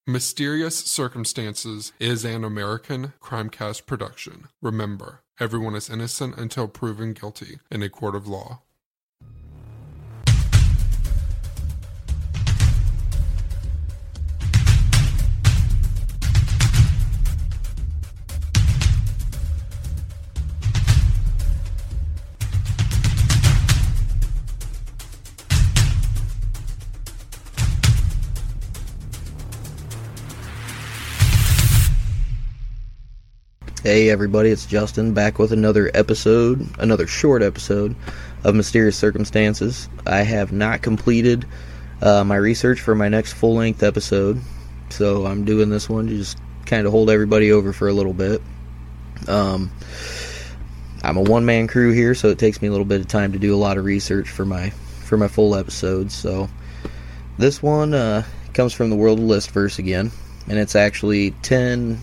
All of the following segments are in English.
Mysterious Circumstances is an American Crimecast production. Remember, everyone is innocent until proven guilty in a court of law. Hey everybody, it's Justin back with another short episode of Mysterious Circumstances. I have not completed my research for my next full-length episode, so I'm doing this one to just kind of hold everybody over for a little bit. I'm a one-man crew here, so it takes me a little bit of time to do a lot of research for my full episodes. So this one comes from the World of Listverse again, and it's actually 10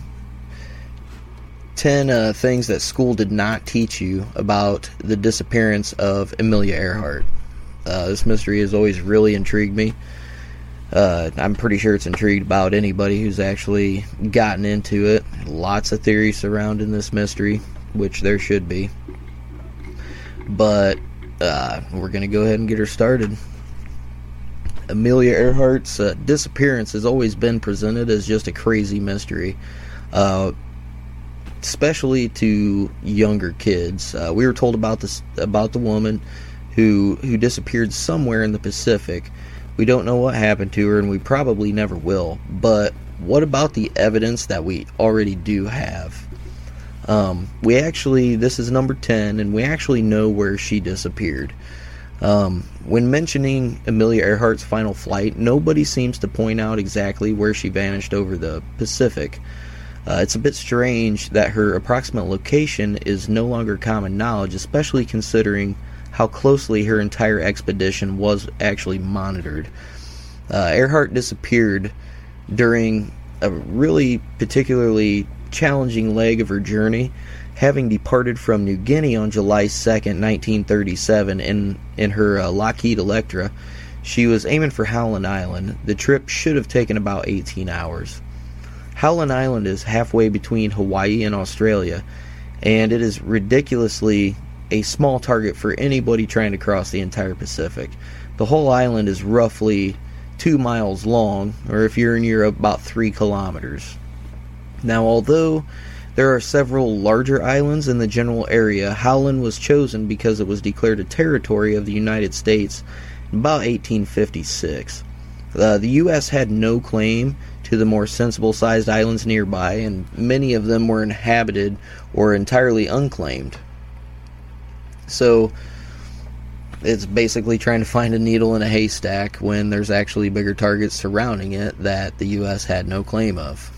things that school did not teach you about the disappearance of Amelia Earhart. This mystery has always really intrigued me. I'm pretty sure it's intrigued about anybody who's actually gotten into it. Lots of theories surrounding this mystery, which there should be. But we're going to go ahead and get her started. Amelia Earhart's disappearance has always been presented as just a crazy mystery. Especially to younger kids. We were told about the woman who disappeared somewhere in the Pacific. We don't know what happened to her, and we probably never will. But what about the evidence that we already do have? This is number 10, and we actually know where she disappeared. When mentioning Amelia Earhart's final flight, nobody seems to point out exactly where she vanished over the Pacific. It's a bit strange that her approximate location is no longer common knowledge, especially considering how closely her entire expedition was actually monitored. Earhart disappeared during a really particularly challenging leg of her journey, having departed from New Guinea on July 2nd, 1937 in her Lockheed Electra. She was aiming for Howland Island. The trip should have taken about 18 hours. Howland Island is halfway between Hawaii and Australia, and it is ridiculously a small target for anybody trying to cross the entire Pacific. The whole island is roughly 2 miles long, or if you're in Europe, about 3 kilometers. Now, although there are several larger islands in the general area, Howland was chosen because it was declared a territory of the United States in about 1856. The U.S. had no claim to the more sensible-sized islands nearby, and many of them were inhabited or entirely unclaimed. So, it's basically trying to find a needle in a haystack when there's actually bigger targets surrounding it that the U.S. had no claim of.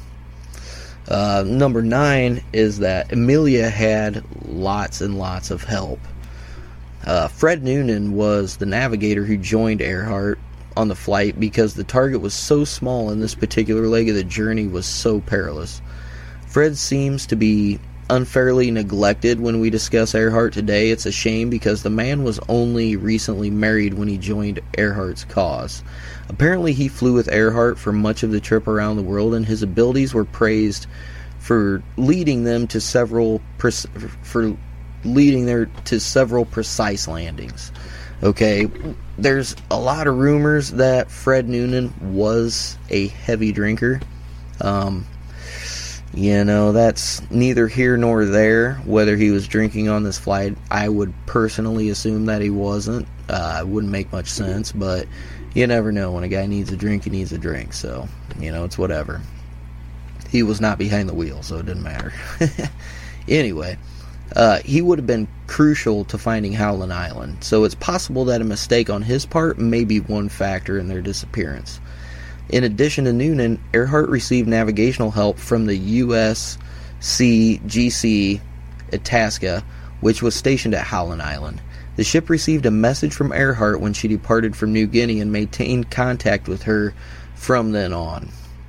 Number 9 is that Amelia had lots and lots of help. Fred Noonan was the navigator who joined Earhart on the flight because the target was so small and this particular leg of the journey was so perilous. Fred seems to be unfairly neglected when we discuss Earhart today. It's a shame because the man was only recently married when he joined Earhart's cause. Apparently he flew with Earhart for much of the trip around the world, and his abilities were praised for leading them to several precise landings. Okay, there's a lot of rumors that Fred Noonan was a heavy drinker. That's neither here nor there, whether he was drinking on this flight. I would personally assume that he wasn't. It wouldn't make much sense, but you never know. When a guy needs a drink, he needs a drink, so, it's whatever. He was not behind the wheel, so it didn't matter. Anyway, he would have been crucial to finding Howland Island, so it's possible that a mistake on his part may be one factor in their disappearance. In addition to Noonan, Earhart received navigational help from the USCGC Itasca, which was stationed at Howland Island. The ship received a message from Earhart when she departed from New Guinea and maintained contact with her from then on.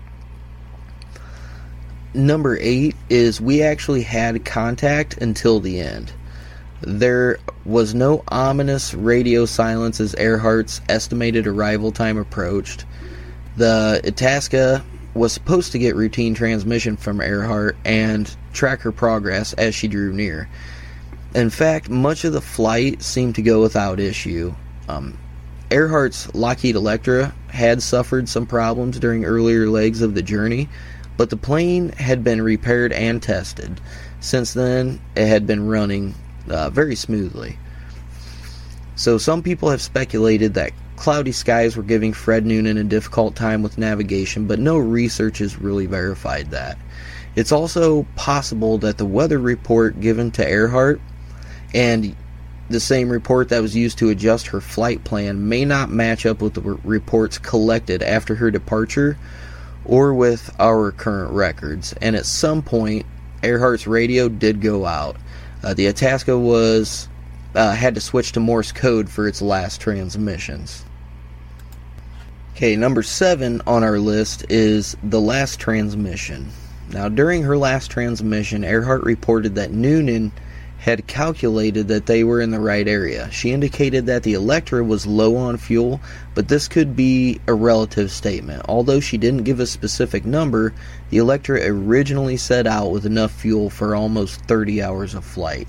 Number 8 is we actually had contact until the end. There was no ominous radio silence as Earhart's estimated arrival time approached. The Itasca was supposed to get routine transmission from Earhart and track her progress as she drew near. In fact, much of the flight seemed to go without issue. Earhart's Lockheed Electra had suffered some problems during earlier legs of the journey, but the plane had been repaired and tested. Since then, it had been running very smoothly. So some people have speculated that cloudy skies were giving Fred Noonan a difficult time with navigation, but no research has really verified that. It's also possible that the weather report given to Earhart and the same report that was used to adjust her flight plan may not match up with the reports collected after her departure or with our current records. And at some point, Earhart's radio did go out. The Itasca had to switch to Morse code for its last transmissions. Okay, number 7 on our list is the last transmission. Now, during her last transmission, Earhart reported that Noonan had calculated that they were in the right area. She indicated that the Electra was low on fuel, but this could be a relative statement. Although she didn't give a specific number, the Electra originally set out with enough fuel for almost 30 hours of flight.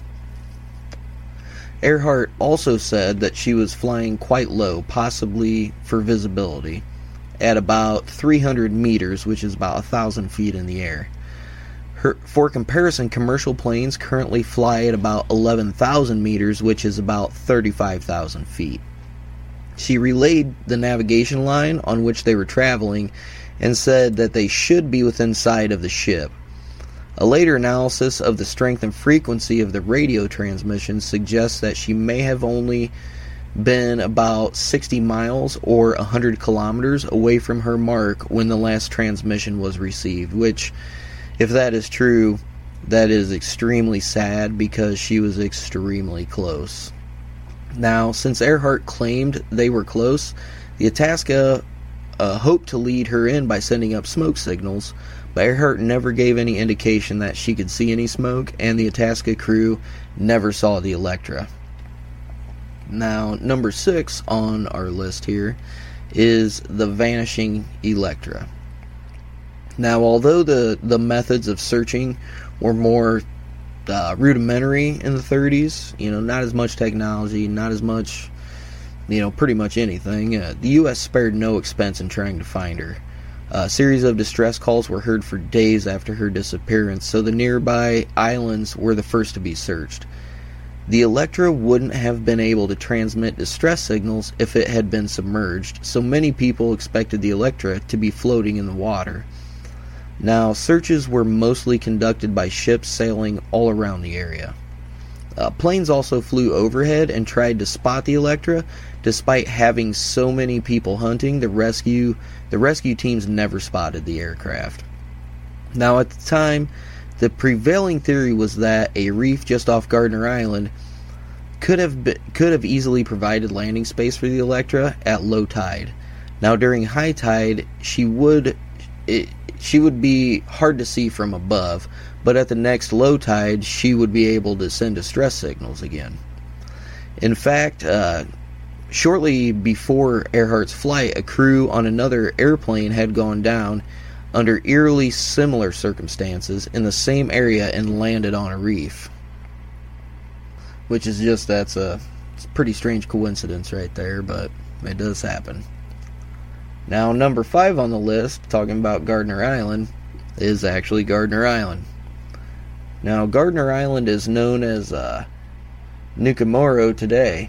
Earhart also said that she was flying quite low, possibly for visibility, at about 300 meters, which is about 1,000 feet in the air. For comparison, commercial planes currently fly at about 11,000 meters, which is about 35,000 feet. She relayed the navigation line on which they were traveling and said that they should be within sight of the ship. A later analysis of the strength and frequency of the radio transmission suggests that she may have only been about 60 miles or 100 kilometers away from her mark when the last transmission was received, which, if that is true, that is extremely sad because she was extremely close. Now, since Earhart claimed they were close, the Itasca hoped to lead her in by sending up smoke signals, but Earhart never gave any indication that she could see any smoke, and the Itasca crew never saw the Electra. Now, number 6 on our list here is the vanishing Electra. Now, although the methods of searching were more rudimentary in the 30s, not as much technology, not as much, pretty much anything, the U.S. spared no expense in trying to find her. A series of distress calls were heard for days after her disappearance, so the nearby islands were the first to be searched. The Electra wouldn't have been able to transmit distress signals if it had been submerged, so many people expected the Electra to be floating in the water. Now, searches were mostly conducted by ships sailing all around the area. Planes also flew overhead and tried to spot the Electra. Despite having so many people hunting, the rescue teams never spotted the aircraft. Now, at the time, the prevailing theory was that a reef just off Gardner Island could have easily provided landing space for the Electra at low tide. Now, during high tide, she would be hard to see from above, but at the next low tide, she would be able to send distress signals again. In fact, shortly before Earhart's flight, a crew on another airplane had gone down under eerily similar circumstances in the same area and landed on a reef. Which is it's a pretty strange coincidence right there, but it does happen. Now, number 5 on the list, talking about Gardner Island, is actually Gardner Island. Now, Gardner Island is known as Nukamoro today.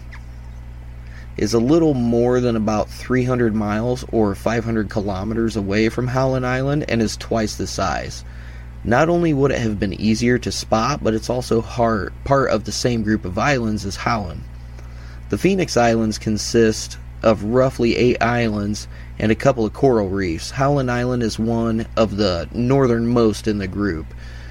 Is a little more than about 300 miles or 500 kilometers away from Howland Island and is twice the size. Not only would it have been easier to spot, but it's also part of the same group of islands as Howland. The Phoenix Islands consist of roughly 8 islands and a couple of coral reefs. Howland Island is one of the northernmost in the group.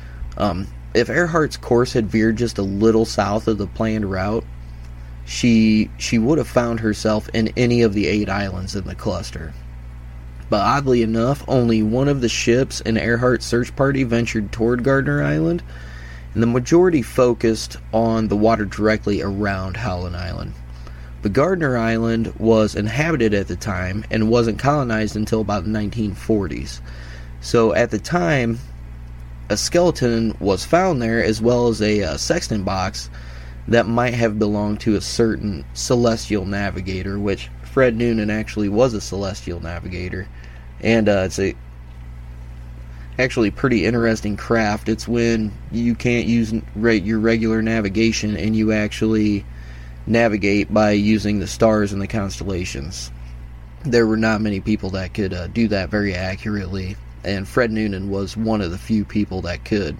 If Earhart's course had veered just a little south of the planned route, she would have found herself in any of the 8 islands in the cluster. But oddly enough, only one of the ships in Earhart's search party ventured toward Gardner Island, and the majority focused on the water directly around Howland Island. But Gardner Island was inhabited at the time and wasn't colonized until about the 1940s. So at the time, a skeleton was found there, as well as a sextant box that might have belonged to a certain celestial navigator, which Fred Noonan actually was a celestial navigator. And it's a actually pretty interesting craft. It's when you can't use your regular navigation and you actually navigate by using the stars and the constellations. There were not many people that could do that very accurately, and Fred Noonan was one of the few people that could.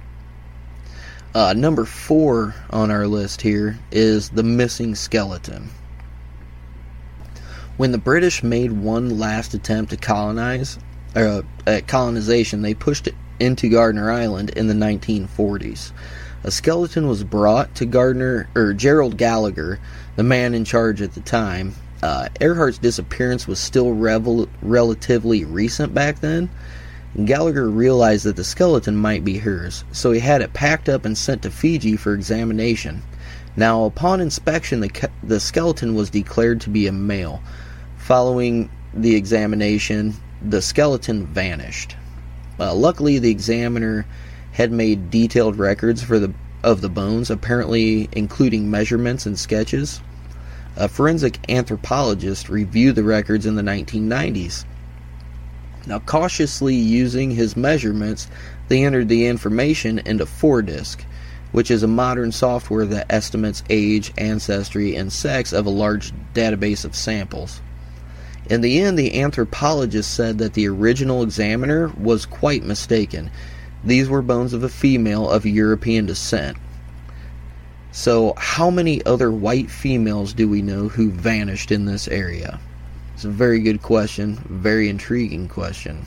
Number 4 on our list here is the missing skeleton. When the British made one last attempt to at colonization, they pushed it into Gardner Island in the 1940s. A skeleton was brought to Gerald Gallagher, the man in charge at the time. Earhart's disappearance was still relatively recent back then, and Gallagher realized that the skeleton might be hers, so he had it packed up and sent to Fiji for examination. Now, upon inspection, the skeleton was declared to be a male. Following the examination, the skeleton vanished. Luckily, the examiner had made detailed records of the bones, apparently including measurements and sketches. A forensic anthropologist reviewed the records in the 1990s. Now, cautiously using his measurements, they entered the information into Fordisk, which is a modern software that estimates age, ancestry, and sex of a large database of samples. In the end, the anthropologist said that the original examiner was quite mistaken. These were bones of a female of European descent. So, how many other white females do we know who vanished in this area? It's a very good question, very intriguing question.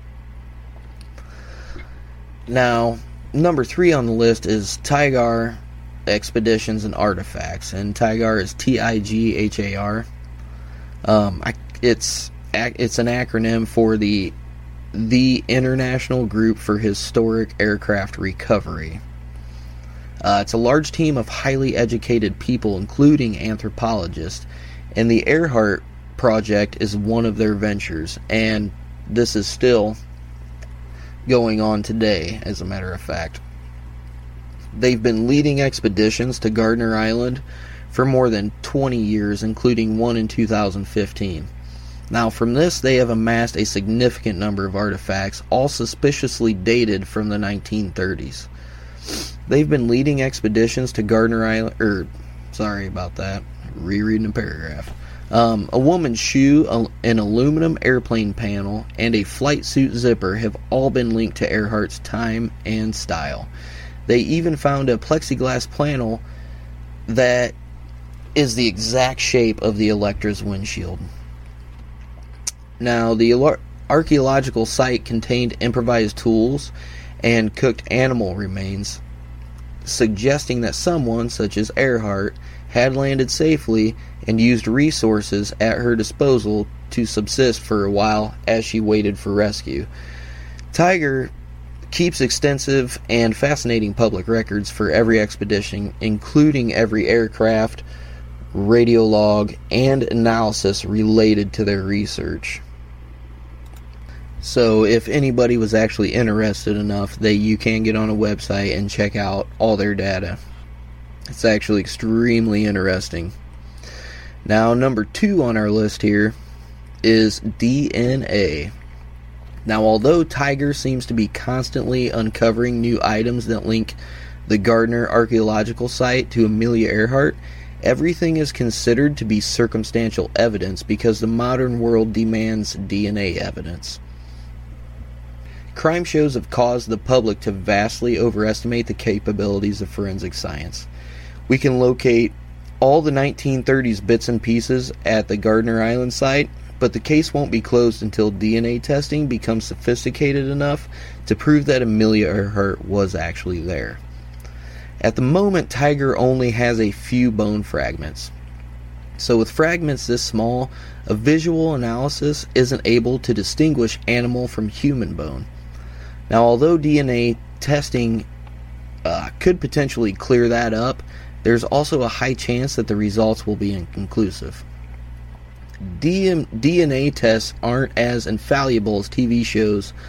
Now, number 3 on the list is Tighar Expeditions and Artifacts, and Tighar is Tighar. It's an acronym for the International Group for Historic Aircraft Recovery. It's a large team of highly educated people, including anthropologists, and the Earhart Project is one of their ventures, and this is still going on today, as a matter of fact. They've been leading expeditions to Gardner Island for more than 20 years, including one in 2015. Now, from this, they have amassed a significant number of artifacts, all suspiciously dated from the 1930s. They've been leading expeditions to Gardner Island, sorry about that, rereading a paragraph. A woman's shoe, an aluminum airplane panel, and a flight suit zipper have all been linked to Earhart's time and style. They even found a plexiglass panel that is the exact shape of the Electra's windshield. Now, the archaeological site contained improvised tools and cooked animal remains, suggesting that someone, such as Earhart, had landed safely and used resources at her disposal to subsist for a while as she waited for rescue. Tighar keeps extensive and fascinating public records for every expedition, including every aircraft, radio log, and analysis related to their research. So if anybody was actually interested enough, you can get on a website and check out all their data. It's actually extremely interesting. Now, number 2 on our list here is DNA. Now, although Tighar seems to be constantly uncovering new items that link the Gardner Archaeological Site to Amelia Earhart, everything is considered to be circumstantial evidence because the modern world demands DNA evidence. Crime shows have caused the public to vastly overestimate the capabilities of forensic science. We can locate all the 1930s bits and pieces at the Gardner Island site, but the case won't be closed until DNA testing becomes sophisticated enough to prove that Amelia Earhart was actually there. At the moment, Tighar only has a few bone fragments. So with fragments this small, a visual analysis isn't able to distinguish animal from human bone. Now, although DNA testing could potentially clear that up, there's also a high chance that the results will be inconclusive. DNA tests aren't as infallible as TV shows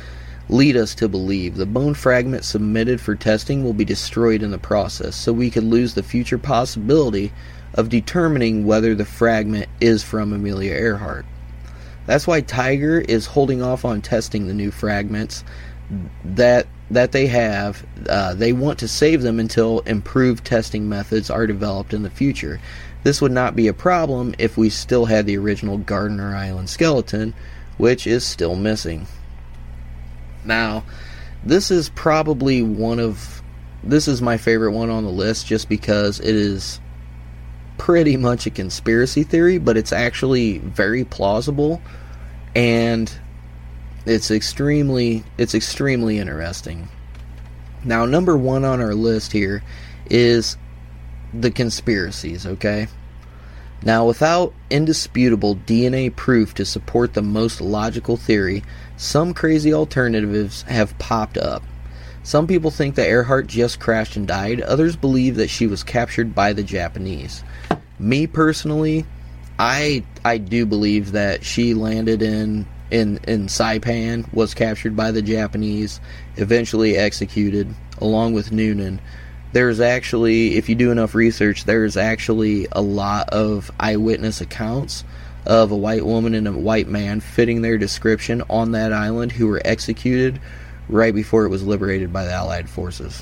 lead us to believe. The bone fragment submitted for testing will be destroyed in the process, so we could lose the future possibility of determining whether the fragment is from Amelia Earhart. That's why Tiger is holding off on testing the new fragments that they have. They want to save them until improved testing methods are developed in the future. This would not be a problem if we still had the original Gardner Island skeleton, which is still missing. Now, this is probably this is my favorite one on the list, just because it is pretty much a conspiracy theory, but it's actually very plausible, and it's extremely interesting. Now, number one on our list here is the conspiracies, okay? Now, without indisputable DNA proof to support the most logical theory, some crazy alternatives have popped up. Some people think that Earhart just crashed and died. Others believe that she was captured by the Japanese. Me personally, I do believe that she landed in Saipan, was captured by the Japanese, eventually executed, along with Noonan. There's actually, if you do enough research, there's actually a lot of eyewitness accounts of a white woman and a white man fitting their description on that island who were executed right before it was liberated by the Allied forces.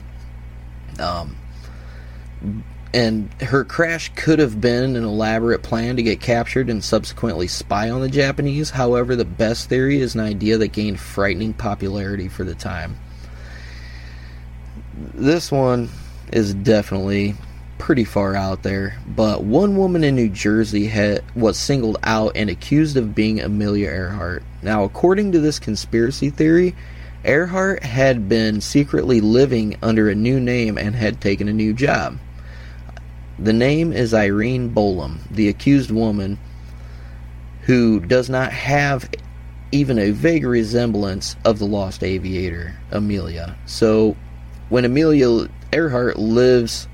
And her crash could have been an elaborate plan to get captured and subsequently spy on the Japanese. However, the best theory is an idea that gained frightening popularity for the time. This one is definitely pretty far out there, but one woman in New Jersey was singled out and accused of being Amelia Earhart. Now, according to this conspiracy theory, Earhart had been secretly living under a new name and had taken a new job. The name is Irene Bolam, the accused woman, who does not have even a vague resemblance of the lost aviator, Amelia. So, when Amelia Earhart Lives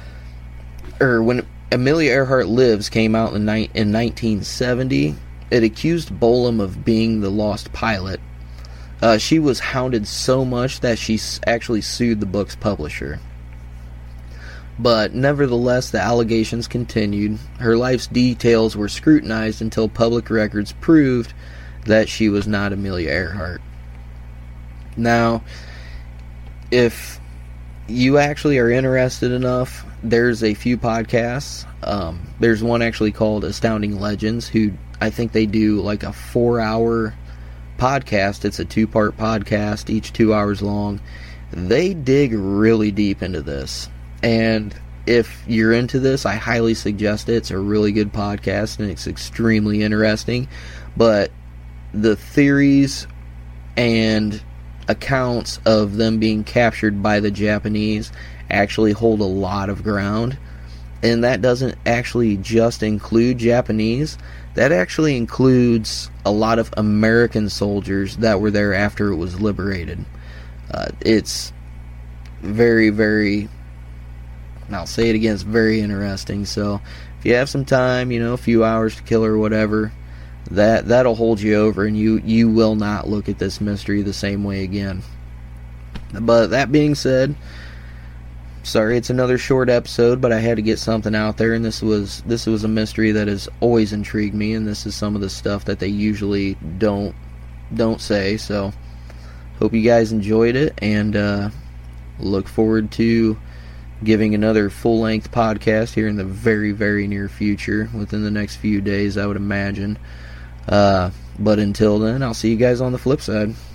came out in 1970, it accused Bolam of being the lost pilot. She was hounded so much that she actually sued the book's publisher. But nevertheless, the allegations continued. Her life's details were scrutinized until public records proved that she was not Amelia Earhart. Now, if you actually are interested enough, there's a few podcasts. There's one actually called Astounding Legends, who I think they do like a 4-hour podcast. It's a 2-part podcast, each 2 hours long. They dig really deep into this. And if you're into this, I highly suggest it. It's a really good podcast, and it's extremely interesting. But the theories and accounts of them being captured by the Japanese actually hold a lot of ground. And that doesn't actually just include Japanese. That actually includes a lot of American soldiers that were there after it was liberated. It's very, very... I'll say it again, it's very interesting. So if you have some time, a few hours to kill or whatever, that'll hold you over, and you will not look at this mystery the same way again. But that being said, sorry it's another short episode, but I had to get something out there, and this was a mystery that has always intrigued me, and this is some of the stuff that they usually don't say. So hope you guys enjoyed it, and look forward to giving another full-length podcast here in the very, very near future, within the next few days, I would imagine. But until then, I'll see you guys on the flip side.